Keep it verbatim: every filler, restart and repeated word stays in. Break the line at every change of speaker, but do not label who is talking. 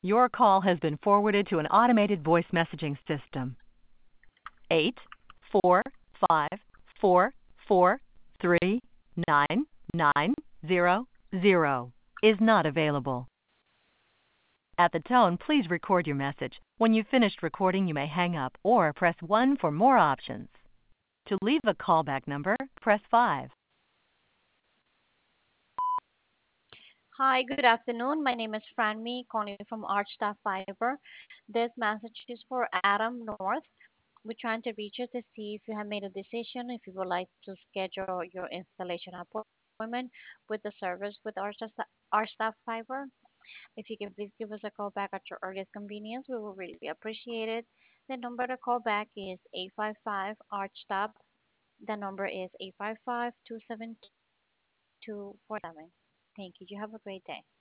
Your call has been forwarded to an automated voice messaging system. Eight four five four four three nine nine zero zero is not available. At the tone, please record your message. When you've finished recording, you may hang up or press one for more options. To leave a callback number, press five.
Hi, good afternoon. My name is Franmy, calling from Archstaff Fiber. This message is for Adam North. We're trying to reach you to see if you have made a decision, if you would like to schedule your installation appointment with the service with Archstaff Archstaff Fiber. If you can please give us a call back at your earliest convenience, we will really appreciate it. The number to call back is eight five five Archstaff. The number is eight five five, two seven two, four seven. Thank you. You have a great day.